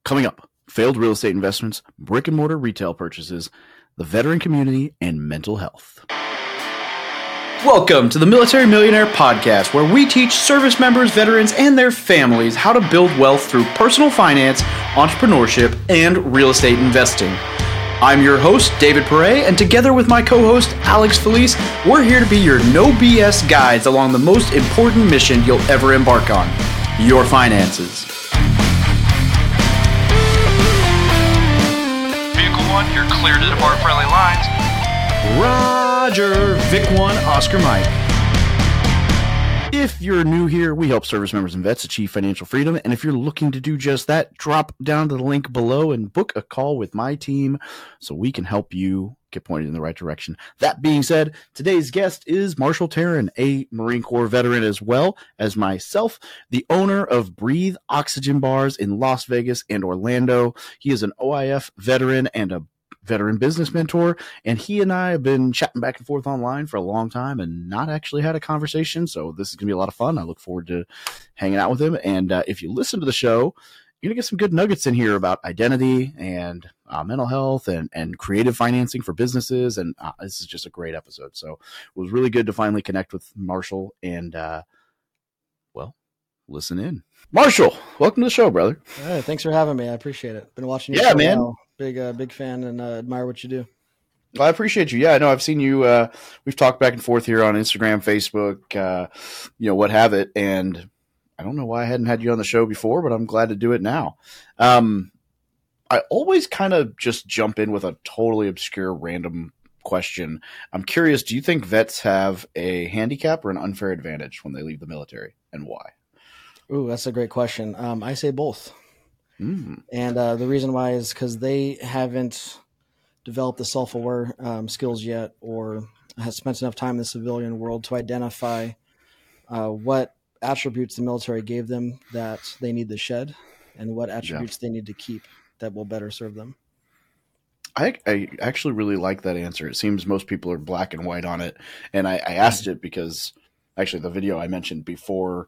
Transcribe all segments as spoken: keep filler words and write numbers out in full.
Coming up, failed real estate investments, brick and mortar retail purchases, the veteran community, and mental health. Welcome to the Military Millionaire Podcast, where we teach service members, veterans, and their families how to build wealth through personal finance, entrepreneurship, and real estate investing. I'm your host, David Perret, and together with my co-host, Alex Felice, we're here to be your no B S guides along the most important mission you'll ever embark on, your finances. Vehicle one, you're clear to depart friendly lines. Roger, Vic one, Oscar Mike. If you're new here, we help service members and vets achieve financial freedom. And if you're looking to do just that, drop down to the link below and book a call with my team so we can help you get pointed in the right direction. That being said, today's guest is Marshall Taryn, a Marine Corps veteran as well as myself, the owner of Breathe Oxygen Bars in Las Vegas and Orlando. He is an O I F veteran and a veteran business mentor, and he and I have been chatting back and forth online for a long time and not actually had a conversation. So this is going to be a lot of fun. I look forward to hanging out with him. And uh, if you listen to the show, you're going to get some good nuggets in here about identity and uh, mental health and, and creative financing for businesses. And uh, this is just a great episode. So it was really good to finally connect with Marshall and, uh, well, listen in. Marshall, welcome to the show, brother. Hey, thanks for having me. I appreciate it. Been watching you. Yeah, man. Now. Big, uh, big fan and uh, admire what you do. Well, I appreciate you. Yeah, I know I've seen you. Uh, we've talked back and forth here on Instagram, Facebook, uh, you know, what have it. And I don't know why I hadn't had you on the show before, but I'm glad to do it now. Um, I always kind of just jump in with a totally obscure random question. I'm curious, do you think vets have a handicap or an unfair advantage when they leave the military, and why? Ooh, that's a great question. Um, I say both. Mm. And uh, the reason why is because they haven't developed the self-aware um, skills yet, or has spent enough time in the civilian world to identify uh, what attributes the military gave them that they need to shed, and what attributes yeah. they need to keep that will better serve them. I, I actually really like that answer. It seems most people are black and white on it. And I, I asked it because actually the video I mentioned before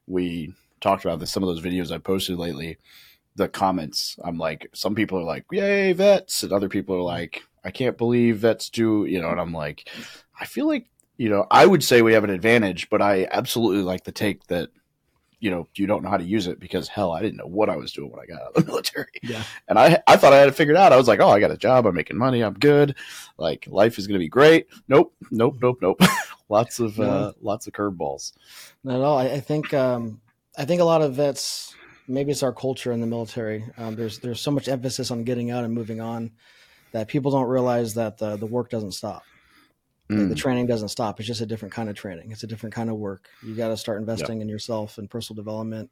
we talked about this, some of those videos I posted lately, the comments, I'm like, some people are like, yay, vets. And other people are like, I can't believe vets do, you know, and I'm like, I feel like, you know, I would say we have an advantage, but I absolutely like the take that, you know, you don't know how to use it because hell, I didn't know what I was doing when I got out of the military. Yeah. And I, I thought I had it figured out. I was like, oh, I got a job. I'm making money. I'm good. Like life is going to be great. Nope. Nope. Nope. Nope. lots of, yeah. uh, lots of curveballs. Not at all. I, I think, um, I think a lot of vets, maybe it's our culture in the military. Um, there's there's so much emphasis on getting out and moving on that people don't realize that the, the work doesn't stop. Mm. The training doesn't stop. It's just a different kind of training. It's a different kind of work. You got to start investing yep. in yourself and personal development,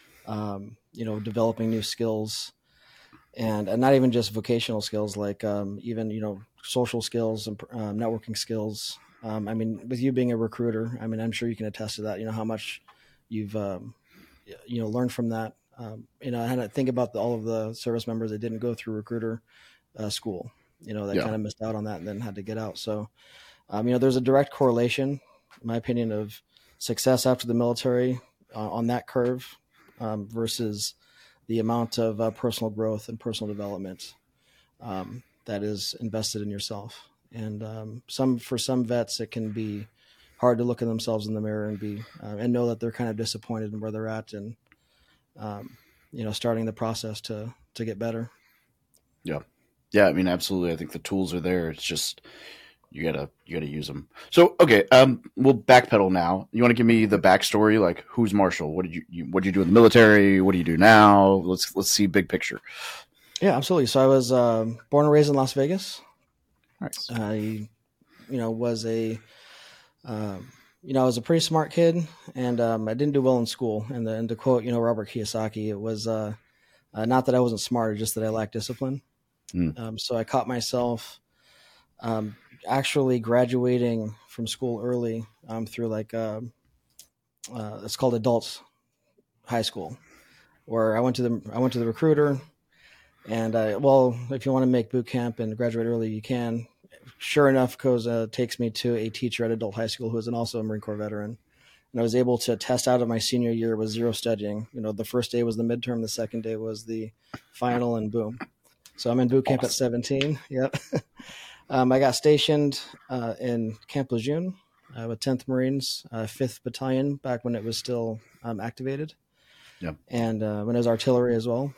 um, you know, developing new skills, and, and not even just vocational skills, like um, even, you know, social skills and um, networking skills. Um, I mean, with you being a recruiter, I mean, I'm sure you can attest to that, you know, how much you've, um, you know, learned from that. Um, you know, I had to think about the, all of the service members that didn't go through recruiter uh, school, you know, that yeah. kind of missed out on that and then had to get out. So, um, you know, there's a direct correlation, in my opinion, of success after the military uh, on that curve um, versus the amount of uh, personal growth and personal development um, that is invested in yourself. And um, some, for some vets, it can be hard to look at themselves in the mirror and be, uh, and know that they're kind of disappointed in where they're at, and, um, you know, starting the process to, to get better. Yeah. Yeah. I mean, absolutely. I think the tools are there. It's just, you gotta, you gotta use them. So, okay. Um, we'll backpedal now. You want to give me the backstory? Like, who's Marshall? What did you, you what did you do in the military? What do you do now? Let's, let's see big picture. Yeah, absolutely. So I was, um, born and raised in Las Vegas. Nice. I, you know, was a, um, you know, I was a pretty smart kid, and um, I didn't do well in school. And, the, and to quote, you know, Robert Kiyosaki, it was uh, uh, not that I wasn't smart, just that I lacked discipline. Mm. Um, so I caught myself um, actually graduating from school early um, through like, uh, uh, it's called adult high school, where I went to the I went to the recruiter, and I, well, if you want to make boot camp and graduate early, you can. Sure enough, Koza takes me to a teacher at adult high school who is an also a Marine Corps veteran. and I was able to test out of my senior year with zero studying. You know, the first day was the midterm, the second day was the final, and boom. So I'm in boot camp awesome. At seventeen. Yep. um, I got stationed uh, in Camp Lejeune uh, with tenth Marines, uh, fifth Battalion, back when it was still um, activated. Yep. And uh, when it was artillery as well.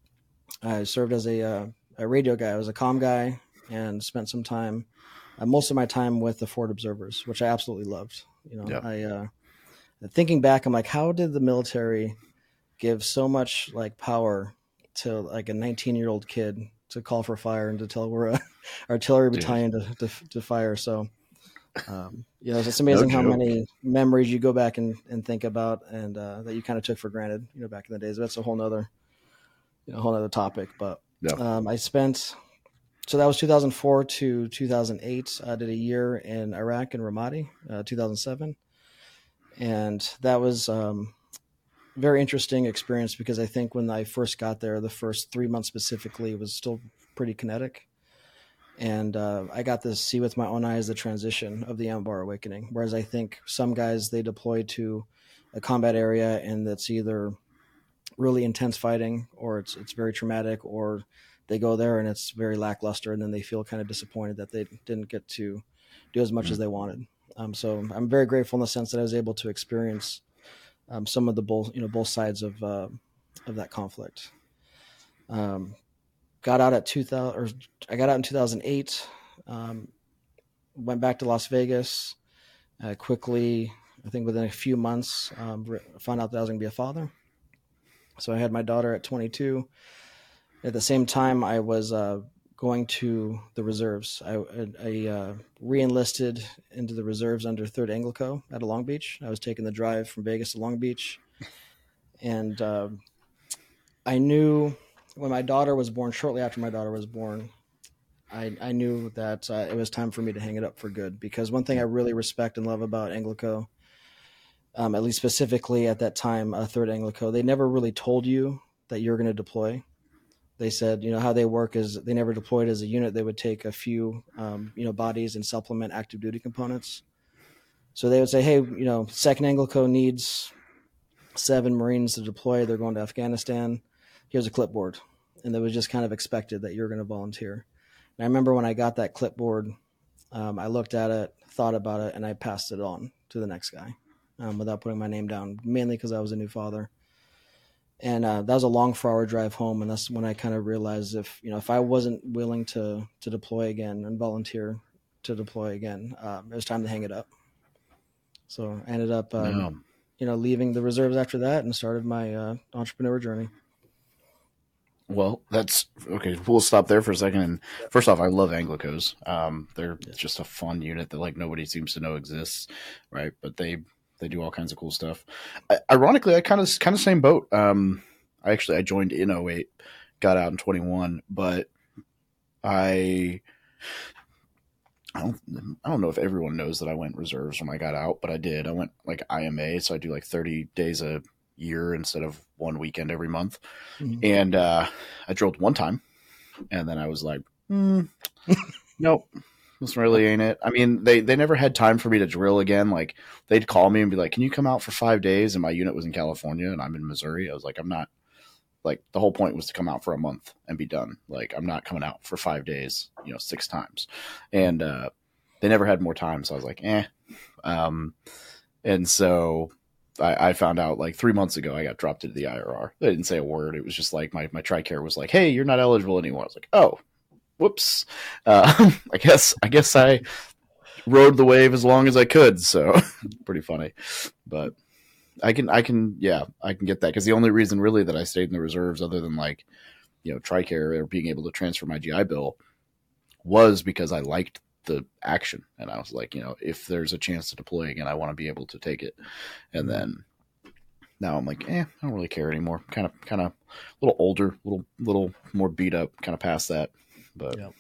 I served as a, uh, a radio guy. I was a comm guy and spent some time, uh, most of my time with the Forward Observers, which I absolutely loved. You know, yep. I, uh, thinking back, I'm like, how did the military give so much like power to like a nineteen year old kid to call for fire and to tell we're a artillery battalion to, to, to fire. So, um, you know, it's amazing no how many memories you go back and, and think about and, uh, that you kind of took for granted, you know, back in the days. That's a whole nother, you know, whole other topic, but yeah. um, I spent, so that was two thousand four to two thousand eight. I did a year in Iraq and Ramadi, uh, two thousand seven. And that was um, a very interesting experience because I think when I first got there, the first three months specifically was still pretty kinetic. And uh, I got to see with my own eyes the transition of the Anbar Awakening. Whereas I think some guys, they deploy to a combat area and that's either really intense fighting or it's it's very traumatic, or they go there and it's very lackluster and then they feel kind of disappointed that they didn't get to do as much mm-hmm. as they wanted. Um, so I'm very grateful in the sense that I was able to experience um, some of the both, you know, both sides of uh, of that conflict. Um, got out at two thousand, or I got out in two thousand eight. Um, went back to Las Vegas uh, quickly. I think within a few months, um, found out that I was going to be a father. So I had my daughter at twenty-two. At the same time, I was uh, going to the reserves. I, I uh, re-enlisted into the reserves under third Anglico at Long Beach. I was taking the drive from Vegas to Long Beach. And uh, I knew when my daughter was born, shortly after my daughter was born, I, I knew that uh, it was time for me to hang it up for good. Because one thing I really respect and love about Anglico, Um, at least specifically at that time, uh, third Anglico, they never really told you that you're going to deploy. They said, you know, how they work is they never deployed as a unit. They would take a few, um, you know, bodies and supplement active duty components. So they would say, hey, you know, second Anglico needs seven Marines to deploy. They're going to Afghanistan. Here's a clipboard. And it was just kind of expected that you're going to volunteer. And I remember when I got that clipboard, um, I looked at it, thought about it, and I passed it on to the next guy. Um, without putting my name down, mainly because I was a new father. And uh, that was a long four-hour drive home, and that's when I kind of realized if you know if I wasn't willing to to deploy again and volunteer to deploy again, um, it was time to hang it up. So I ended up, um, yeah. you know, leaving the reserves after that and started my uh, entrepreneur journey. Well, that's okay. We'll stop there for a second. And first off, I love Anglicos. Um, they're yeah. just a fun unit that like nobody seems to know exists, right? But they. They do all kinds of cool stuff. I, ironically, I kind of kind of same boat. Um, I actually I joined in oh eight, got out in twenty-one, but I I don't I don't know if everyone knows that I went reserves when I got out, but I did. I went like I M A, so I do like thirty days a year instead of one weekend every month. Mm-hmm. And uh, I drilled one time, and then I was like, mm, nope. This really ain't it. I mean, they, they never had time for me to drill again. Like, they'd call me and be like, can you come out for five days? And my unit was in California and I'm in Missouri. I was like, I'm not, like, the whole point was to come out for a month and be done. Like, I'm not coming out for five days, you know, six times. And uh, they never had more time. So I was like, eh. Um, and so I, I found out like three months ago, I got dropped into the I R R. They didn't say a word. It was just like my, my TRICARE was like, hey, you're not eligible anymore. I was like, oh. Whoops. Uh, I guess I guess I rode the wave as long as I could, so pretty funny. But I can I can yeah, I can get that because the only reason really that I stayed in the reserves other than like, you know, TRICARE or being able to transfer my G I Bill was because I liked the action. And I was like, you know, if there's a chance to deploy again, I want to be able to take it. And then now I'm like, eh, I don't really care anymore. Kind of kind of a little older, little little more beat up, kind of past that. But yeah.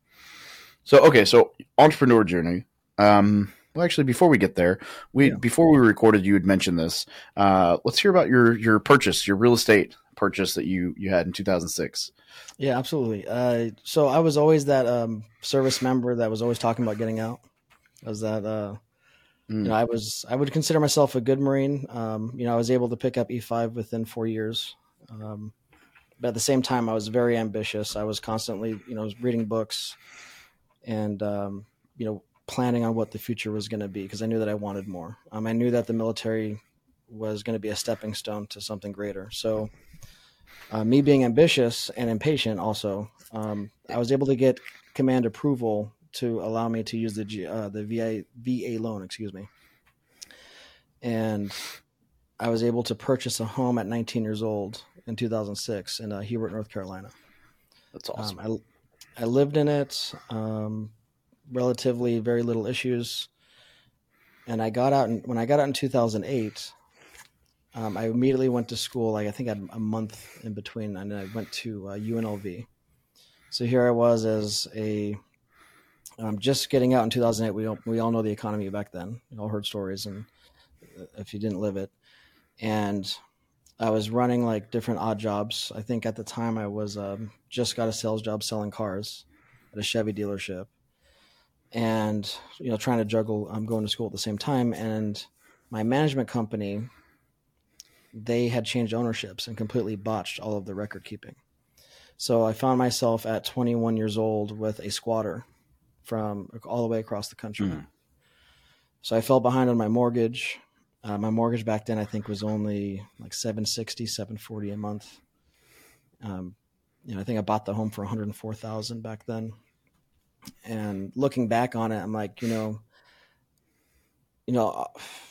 So okay, so entrepreneur journey. Um, well, actually, before we get there, we yeah. before we recorded, you had mentioned this. Uh, let's hear about your your purchase, your real estate purchase that you you had in two thousand six. Yeah, absolutely. Uh, so I was always that um, service member that was always talking about getting out. I was that uh, You know, I was I would consider myself a good Marine. Um, you know, I was able to pick up E five within four years. Um, but at the same time, I was very ambitious. I was constantly, you know, reading books and, um, you know, planning on what the future was going to be because I knew that I wanted more. Um, I knew that the military was going to be a stepping stone to something greater. So uh, me being ambitious and impatient also, um, I was able to get command approval to allow me to use the G, uh, the V A V A loan, excuse me. And I was able to purchase a home at nineteen years old in two thousand six in uh, Hubert, North Carolina. That's awesome. Um, I, I lived in it, um, relatively very little issues. And I got out, in, when I got out in two thousand eight, um, I immediately went to school. Like I think I had a month in between, and I went to uh, U N L V. So here I was as a, um, just getting out in two thousand eight. We all, we all know the economy back then. We all heard stories, and if you didn't live it. And I was running like different odd jobs. I think at the time I was um, just got a sales job selling cars at a Chevy dealership, and you know trying to juggle. I'm um, going to school at the same time, and my management company, they had changed ownerships and completely botched all of the record keeping. So I found myself at twenty-one years old with a squatter from all the way across the country. Mm. So I fell behind on my mortgage. Uh, my mortgage back then, I think, was only like seven sixty, seven forty a month. Um, you know, I think I bought the home for one hundred four thousand back then. And looking back on it, I'm like, you know, you know,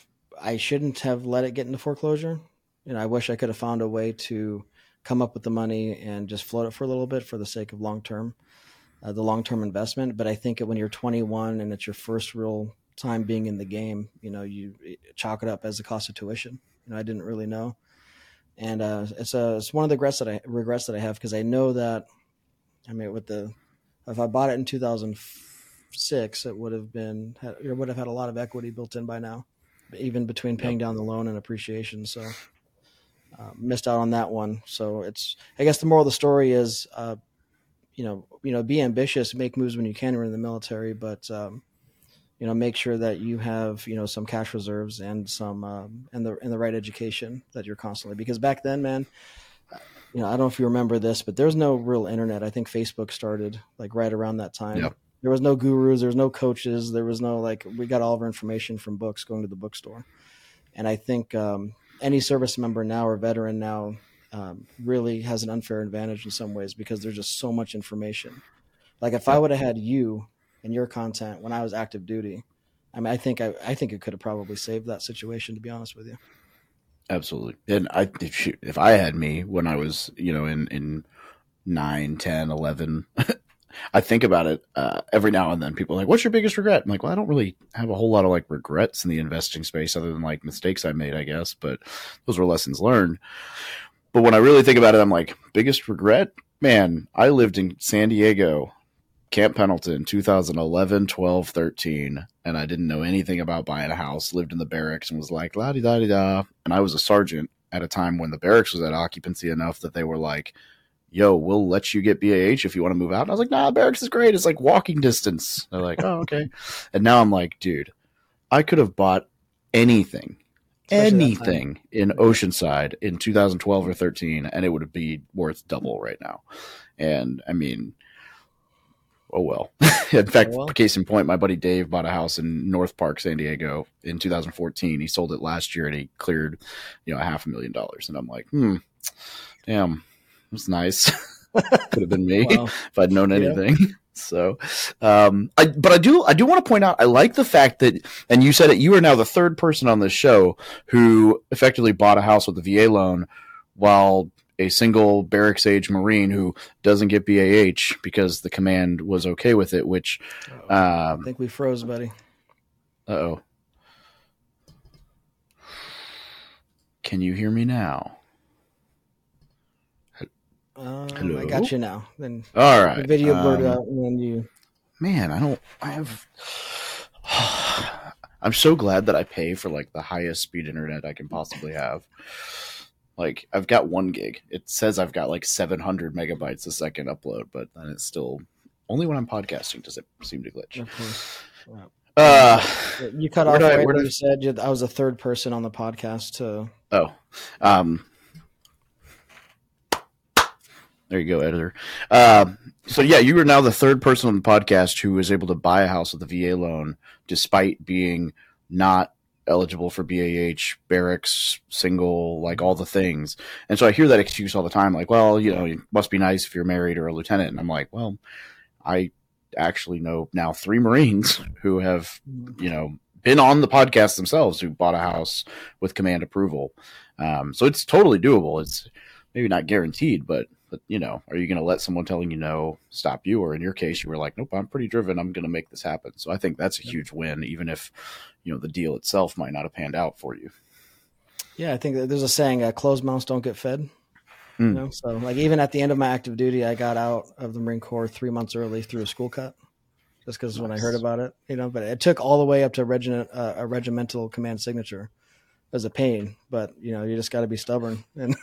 I shouldn't have let it get into foreclosure. You know, I wish I could have found a way to come up with the money and just float it for a little bit for the sake of long term, uh, the long term investment. But I think when you're twenty-one and it's your first real time being in the game, you know, you chalk it up as the cost of tuition. You know, I didn't really know. And uh, it's a, it's one of the regrets that I regrets that I have, because I know that, I mean, with the, if I bought it in two thousand six, it would have been, it would have had a lot of equity built in by now, even between paying down the loan and appreciation. So uh, missed out on that one. So it's, I guess the moral of the story is, uh, you know, you know, be ambitious, make moves when you can. You're in the military, but, um, you know, make sure that you have, you know, some cash reserves and some, um, and the, and the right education that you're constantly, because back then, man, you know, I don't know if you remember this, but there's no real internet. I think Facebook started like right around that time. Yep. There was no gurus. There was no coaches. There was no, like, we got all of our information from books, going to the bookstore. And I think, um, any service member now or veteran now, um, really has an unfair advantage in some ways, because there's just so much information. Like if I would have had you and your content when I was active duty, I mean, I think I, I think it could have probably saved that situation, to be honest with you. Absolutely. And I, if, if I had me when I was, you know, in, in nine, ten, eleven, I think about it uh, every now and then. People are like, what's your biggest regret? I'm like, well, I don't really have a whole lot of like regrets in the investing space other than like mistakes I made, I guess. But those were lessons learned. But when I really think about it, I'm like, biggest regret? Man, I lived in San Diego, Camp Pendleton, two thousand eleven, twelve, thirteen, and I didn't know anything about buying a house, lived in the barracks and was like, la-di-da-di-da. And I was a sergeant at a time when the barracks was at occupancy enough that they were like, yo, we'll let you get B A H if you want to move out. And I was like, nah, barracks is great. It's like walking distance. They're like, oh, okay. And now I'm like, dude, I could have bought anything, Especially anything in Oceanside in two thousand twelve or thirteen, and it would be worth double right now. And I mean, oh, well. In fact, oh, well. Case in point, my buddy Dave bought a house in North Park, San Diego in two thousand fourteen. He sold it last year and he cleared, you know, a half a million dollars. And I'm like, hmm, damn, that's nice. Could have been me wow. if I'd known anything. Yeah. So, um, I, but I do, I do want to point out, I like the fact that, and you said it, you are now the third person on this show who effectively bought a house with a V A loan while a single barracks age Marine who doesn't get B A H because the command was okay with it, which um, I think we froze, buddy. Uh-oh. Can you hear me now? Um, Hello? I got you now. Then all right. The video blurred um, out and then you. Man, I don't, I have, I'm so glad that I pay for like the highest speed internet I can possibly have. Like, I've got one gig. It says I've got like seven hundred megabytes a second upload, but then it's still only when I'm podcasting does it seem to glitch. Of course. Wow. Uh, you cut off right when you said you, I was a third person on the podcast to. Oh, um, there you go, editor. Um, so yeah, you are now the third person on the podcast who was able to buy a house with a V A loan, despite being not eligible for B A H, barracks, single, like all the things. And so I hear that excuse all the time, like, well, you know, it must be nice if you're married or a lieutenant. And I'm like, well, I actually know now three Marines who have, you know, been on the podcast themselves who bought a house with command approval. Um, so it's totally doable. It's maybe not guaranteed, but, but you know, are you going to let someone telling you no stop you? Or in your case, you were like, nope, I'm pretty driven. I'm going to make this happen. So I think that's a huge win, even if, you know, the deal itself might not have panned out for you. Yeah, I think that there's a saying, uh, closed mouths don't get fed. Mm. You know, so like even at the end of my active duty, I got out of the Marine Corps three months early through a school cut, just because nice. When I heard about it, you know. But it took all the way up to regiment, uh, a regimental command signature. It was a pain, but you know, you just got to be stubborn. And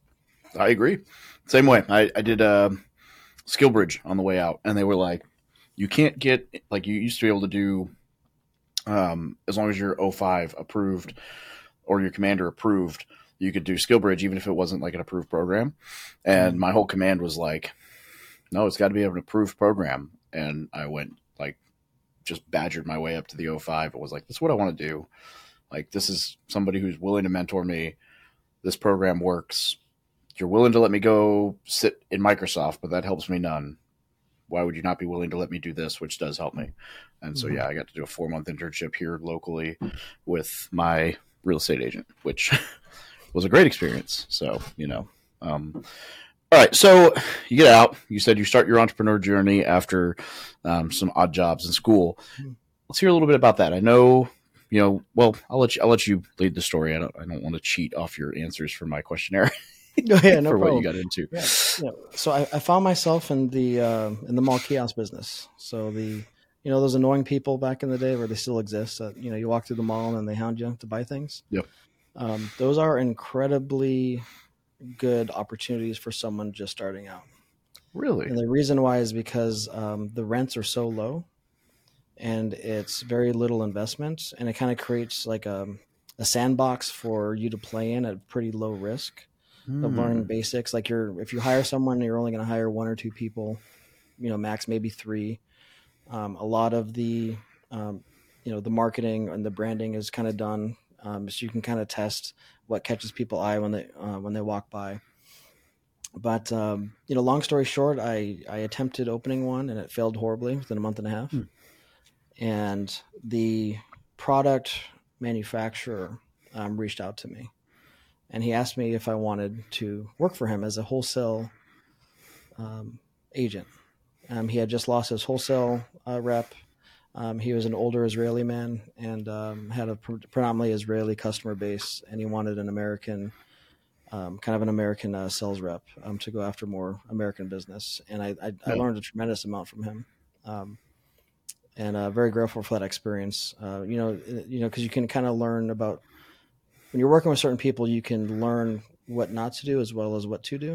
I agree. Same way. I, I did uh, Skill Bridge on the way out, and they were like, "You can't get like you used to be able to do." Um, as long as you're O five approved or your commander approved, you could do Skill Bridge even if it wasn't like an approved program. And my whole command was like, no, it's got to be an approved program. And I went like, just badgered my way up to the O five. It was like, this is what I want to do. Like, this is somebody who's willing to mentor me. This program works. You're willing to let me go sit in Microsoft, but that helps me none. Why would you not be willing to let me do this, which does help me? And so, yeah, I got to do a four-month internship here locally with my real estate agent, which was a great experience. So, you know. Um, all right, so you get out. You said you start your entrepreneur journey after um, some odd jobs in school. Let's hear a little bit about that. I know, you know, well, I'll let you, I'll let you lead the story. I don't, I don't want to cheat off your answers for my questionnaire. Oh, yeah, no for problem. what you got into. Yeah, yeah. So I, I found myself in the uh, in the mall kiosk business. So the you know those annoying people back in the day where they still exist. That you know you walk through the mall and they hound you to buy things. Yep. Um, those are incredibly good opportunities for someone just starting out. Really. And the reason why is because um, the rents are so low, and it's very little investment, and it kind of creates like a a sandbox for you to play in at pretty low risk. Of learning basics. Like you're, if you hire someone, you're only going to hire one or two people, you know, max maybe three. Um, a lot of the, um, you know, the marketing and the branding is kind of done. Um, so you can kind of test what catches people's eye when they, uh, when they walk by. But, um, you know, long story short, I, I attempted opening one and it failed horribly within a month and a half. Hmm. And the product manufacturer um, reached out to me. And he asked me if I wanted to work for him as a wholesale um, agent. Um, he had just lost his wholesale uh, rep. Um, he was an older Israeli man and um, had a pre- predominantly Israeli customer base. And he wanted an American, um, kind of an American uh, sales rep um, to go after more American business. And I, I, I learned a tremendous amount from him. Um, and uh, very grateful for that experience. Uh, you know, you know, because you can kind of learn about, when you're working with certain people, you can learn what not to do as well as what to do.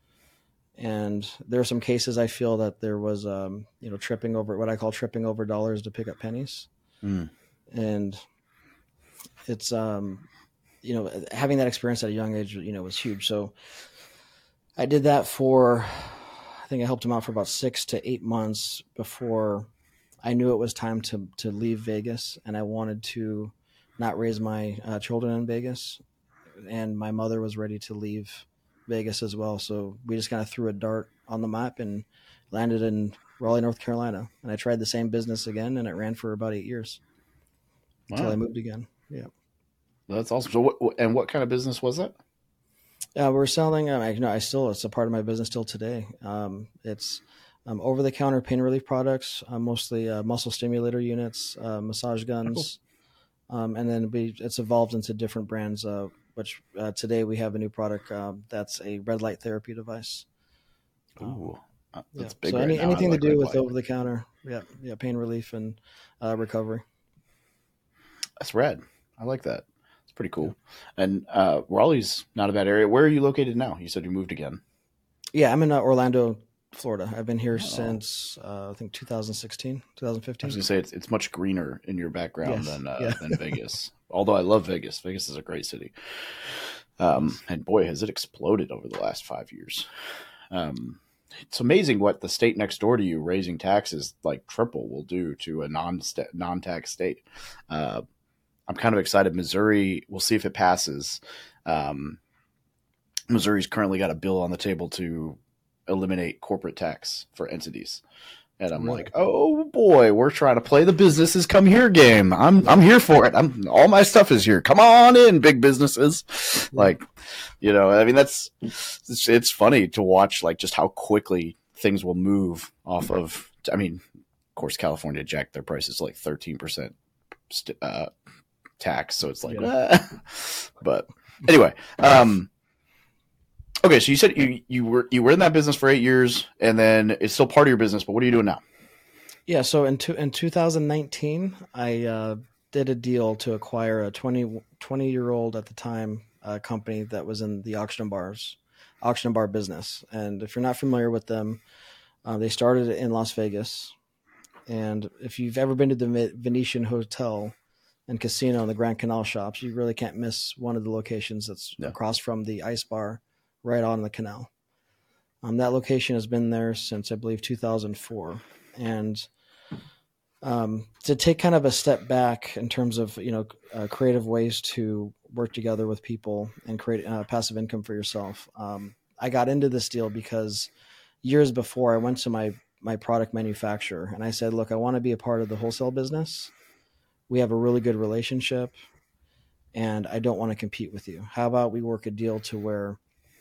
And there are some cases I feel that there was, um, you know, tripping over what I call tripping over dollars to pick up pennies. Mm. And it's, um, you know, having that experience at a young age, you know, was huge. So I did that for, I think I helped him out for about six to eight months before I knew it was time to, to leave Vegas. And I wanted to not raise my uh, children in Vegas, and my mother was ready to leave Vegas as well. So we just kind of threw a dart on the map and landed in Raleigh, North Carolina. And I tried the same business again, and it ran for about eight years wow. until I moved again. Yeah. That's awesome. So what, and what kind of business was that? Uh, we're selling, um, I, you know, I still, it's a part of my business still today. Um, it's um, over the counter pain relief products, uh, mostly uh, muscle stimulator units, uh, massage guns. Cool. Um, and then we, it's evolved into different brands, uh, which uh, today we have a new product uh, that's a red light therapy device. Ooh, that's yeah. big. So right any, now. anything like to do with light. over the counter, yeah, yeah, pain relief and uh, recovery. That's rad. I like that. It's pretty cool. Yeah. And uh, Raleigh's not a bad area. Where are you located now? You said you moved again. Yeah, I'm in uh, Orlando, Florida. I've been here Oh. since uh, I think two thousand sixteen, I was twenty fifteen. gonna say it's it's much greener in your background Yes. than uh, Yeah. than Vegas. Although I love Vegas. Vegas is a great city. Um, and boy, has it exploded over the last five years. Um, it's amazing what the state next door to you raising taxes like triple will do to a non non tax state. Uh, I'm kind of excited. Missouri, we'll see if it passes. Um, Missouri's currently got a bill on the table to eliminate corporate tax for entities. And I'm Really? like, oh boy, we're trying to play the businesses come here game. I'm I'm here for it. I'm all my stuff is here. Come on in, big businesses. Like, you know, I mean that's it's, it's funny to watch like just how quickly things will move off of. I mean, of course, California jacked their prices to like thirteen percent st- uh, tax, so it's like, Yeah. ah. But anyway, um. Okay, so you said you, you were you were in that business for eight years, and then it's still part of your business. But what are you doing now? Yeah, so in two, in two thousand nineteen, I uh, did a deal to acquire a twenty, twenty year old at the time uh, company that was in the auction and bars, auction and bar business. And if you're not familiar with them, uh, they started in Las Vegas. And if you've ever been to the Venetian Hotel and Casino and the Grand Canal shops, you really can't miss one of the locations that's Yeah. across from the ice bar, right on the canal. Um, that location has been there since I believe two thousand four, and um, to take kind of a step back in terms of you know uh, creative ways to work together with people and create uh, passive income for yourself. Um, I got into this deal because years before I went to my my product manufacturer and I said, "Look, I want to be a part of the wholesale business. We have a really good relationship, and I don't want to compete with you. How about we work a deal to where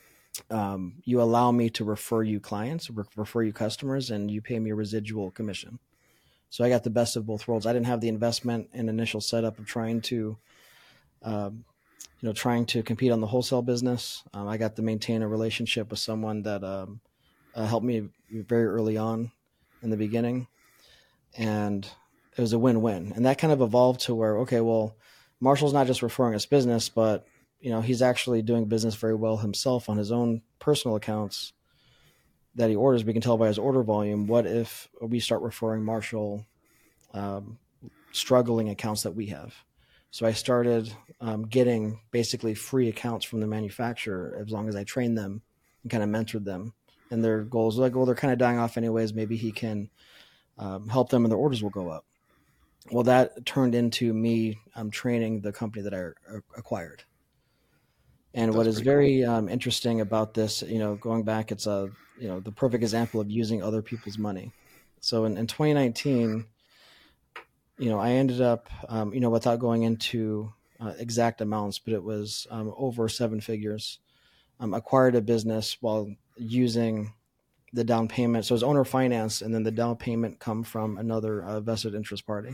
um, you allow me to refer you clients, re- refer you customers, and you pay me a residual commission." So I got the best of both worlds. I didn't have the investment and initial setup of trying to, um, you know, trying to compete on the wholesale business. Um, I got to maintain a relationship with someone that um, uh, helped me very early on in the beginning, and it was a win-win. And that kind of evolved to where, okay, well, Marshall's not just referring us business, but you know, he's actually doing business very well himself on his own personal accounts that he orders. We can tell by his order volume. What if we start referring Marshall um, struggling accounts that we have? So I started um, getting basically free accounts from the manufacturer as long as I trained them and kind of mentored them. And their goals were like, well, they're kind of dying off anyways. Maybe he can um, help them and their orders will go up. Well, that turned into me um, training the company that I uh, acquired. And That's what is pretty very um, interesting about this, you know, going back, it's a, you know, the perfect example of using other people's money. So in, in twenty nineteen, you know, I ended up, um, you know, without going into uh, exact amounts, but it was um, over seven figures, um, acquired a business while using the down payment. So it was owner finance, and then the down payment come from another uh, vested interest party.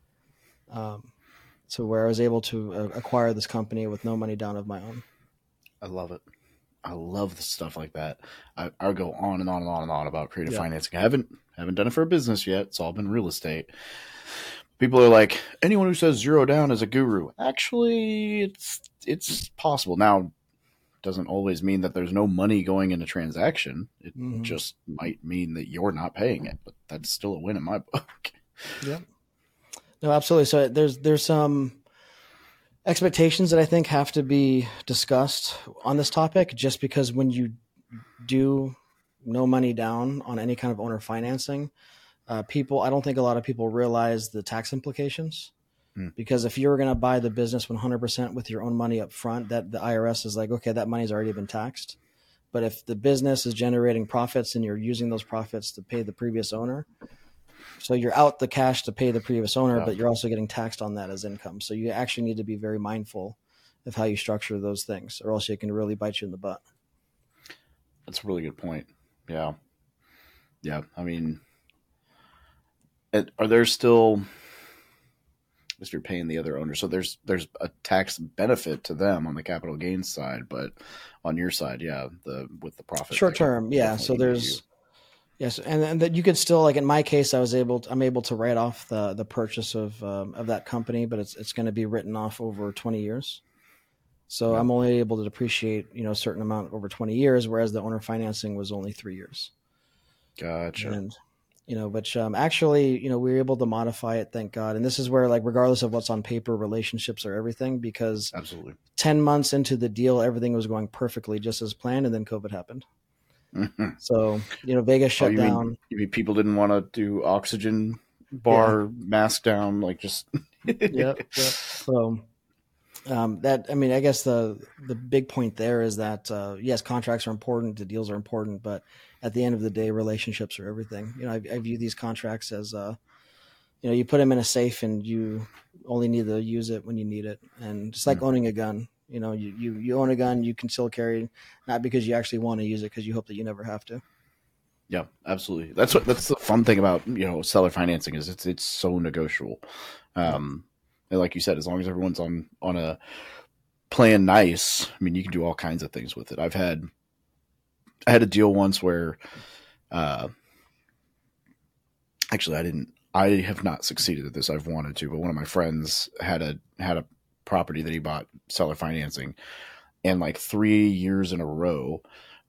Um, so where I was able to uh, acquire this company with no money down of my own. I love it. I love the stuff like that. I, I go on and on and on and on about creative Yeah. financing. I haven't haven't done it for a business yet. It's all been real estate. People are like, anyone who says zero down is a guru. Actually, it's it's possible. Now, doesn't always mean that there's no money going in a transaction. It Mhm. just might mean that you're not paying it, but that's still a win in my book. Yeah. No, absolutely. So there's there's some expectations that I think have to be discussed on this topic, just because when you do no money down on any kind of owner financing, uh, people, I don't think a lot of people realize the tax implications. Hmm. Because if you're going to buy the business one hundred percent with your own money up front, that the I R S is like, okay, that money's already been taxed. But if the business is generating profits and you're using those profits to pay the previous owner, so you're out the cash to pay the previous owner, Yeah. but you're also getting taxed on that as income. So you actually need to be very mindful of how you structure those things, or else it can really bite you in the butt. That's a really good point. Yeah. Yeah. I mean, it, are there still, if you're paying the other owner, so there's there's a tax benefit to them on the capital gains side, but on your side, yeah, the with the profit. Short term, yeah. So definitely there's you. yes, and, and that you could still, like in my case, I was able to, I'm able to write off the the purchase of um, of that company, but it's it's going to be written off over twenty years. So Yeah. I'm only able to depreciate, you know, a certain amount over twenty years, whereas the owner financing was only three years. Gotcha. And, you know, which um, actually, you know, we were able to modify it, thank God. And this is where, like, regardless of what's on paper, relationships are everything, because Absolutely. ten months into the deal, everything was going perfectly just as planned. And then COVID happened. Mm-hmm. So, you know, Vegas shut oh, you down. Mean, you mean people didn't want to do oxygen bar yeah. mask down, like just. yep, yep. So um, that, I mean, I guess the, the big point there is that, uh, yes, contracts are important. The deals are important, but at the end of the day, relationships are everything. You know, I, I view these contracts as, uh, you know, you put them in a safe and you only need to use it when you need it. And just like mm-hmm. owning a gun, you know, you, you, you own a gun, you can still carry, not because you actually want to use it, because you hope that you never have to. Yeah, absolutely. That's what, that's the fun thing about, you know, seller financing is it's, it's so negotiable. Um, and like you said, as long as everyone's on, on a playing nice, I mean, you can do all kinds of things with it. I've had, I had a deal once where, uh, actually I didn't, I have not succeeded at this. I've wanted to, but one of my friends had a, had a property that he bought seller financing, and like three years in a row,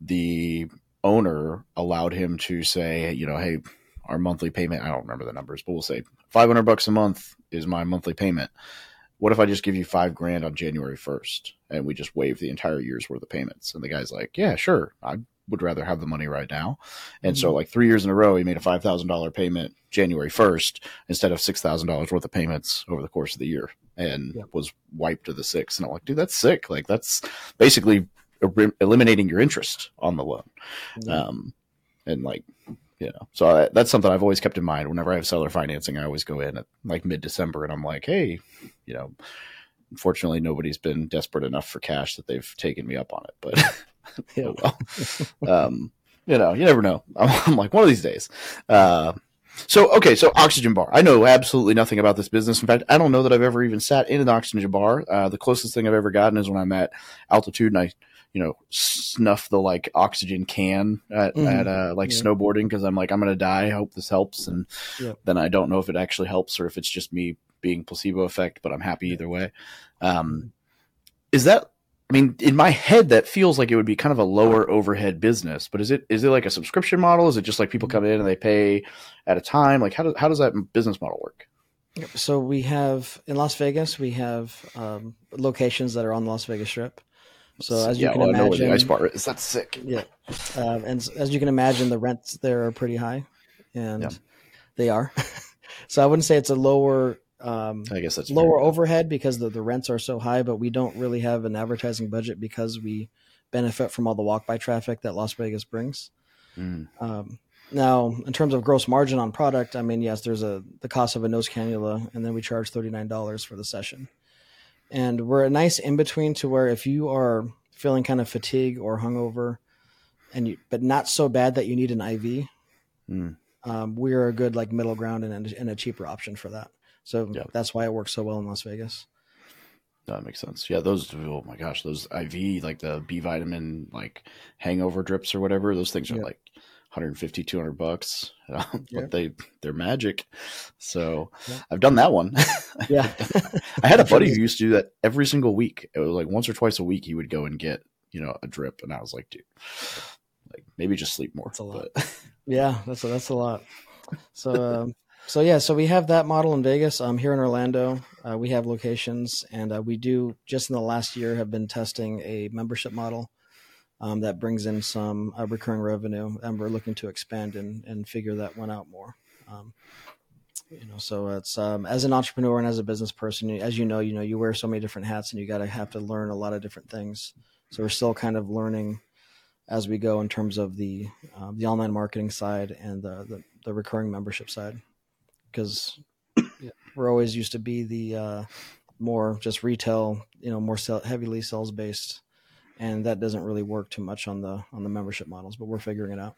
the owner allowed him to say, you know, hey, our monthly payment, I don't remember the numbers, but we'll say five hundred bucks a month is my monthly payment. What if I just give you five grand on January first and we just waive the entire year's worth of payments? And the guy's like, yeah, sure. I would rather have the money right now. And mm-hmm. so like three years in a row, he made a five thousand dollars payment January first instead of six thousand dollars worth of payments over the course of the year, and yeah. was wiped to the six. And I'm like, dude, that's sick. Like that's basically eliminating your interest on the loan. Mm-hmm. Um, and like, you know, so I, that's something I've always kept in mind. Whenever I have seller financing, I always go in at like mid-December and I'm like, hey, you know, unfortunately nobody's been desperate enough for cash that they've taken me up on it, but oh well. um, you know, you never know. I'm, I'm like one of these days. Uh, so, okay. So Oxygen Bar, I know absolutely nothing about this business. In fact, I don't know that I've ever even sat in an Oxygen Bar. Uh, the closest thing I've ever gotten is when I'm at altitude and I, you know, snuff the like oxygen can at, mm, at uh, like yeah. snowboarding. Cause I'm like, I'm going to die. I hope this helps. And yeah. then I don't know if it actually helps or if it's just me being placebo effect, but I'm happy either way. Um, is that, I mean, in my head, that feels like it would be kind of a lower overhead business, but is it, is it like a subscription model? Is it just like people come in and they pay at a time? Like how does, how does that business model work? So we have in Las Vegas, we have um, locations that are on the Las Vegas Strip. So as you yeah, can well, imagine, I know where the ice bar is. That's sick. Yeah. Um, and as you can imagine, the rents there are pretty high, and yeah. they are. So I wouldn't say it's a lower, um, I guess that's lower overhead because the, the rents are so high, but we don't really have an advertising budget because we benefit from all the walk-by traffic that Las Vegas brings. Mm. Um, now, in terms of gross margin on product, I mean, yes, there's a the cost of a nose cannula, and then we charge thirty-nine dollars for the session. And we're a nice in-between to where if you are feeling kind of fatigue or hungover, and you, but not so bad that you need an I V, mm. um, we're a good like middle ground and, and a cheaper option for that. So yeah. that's why it works so well in Las Vegas. That makes sense. Yeah, those, oh my gosh, those I V, like the B vitamin, like hangover drips or whatever, those things are yeah. like one hundred fifty, two hundred bucks, uh, but yeah. they, they're magic. So yeah. I've done that one. Yeah. I had a buddy who used to do that every single week. It was like once or twice a week he would go and get, you know, a drip. And I was like, dude, like maybe just sleep more. That's a lot. But... yeah, that's a, that's a lot. So, um, so yeah, so we have that model in Vegas. Um, here in Orlando, uh, we have locations, and uh, we do just in the last year have been testing a membership model. Um, that brings in some uh, recurring revenue, and we're looking to expand and, and figure that one out more. Um, you know, so it's um, as an entrepreneur and as a business person, as you know, you know, you wear so many different hats, and you got to have to learn a lot of different things. So we're still kind of learning as we go in terms of the uh, the online marketing side and the the, the recurring membership side, because we're always used to be the uh, more just retail, you know, more sell, heavily sales based. And that doesn't really work too much on the on the membership models, but we're figuring it out.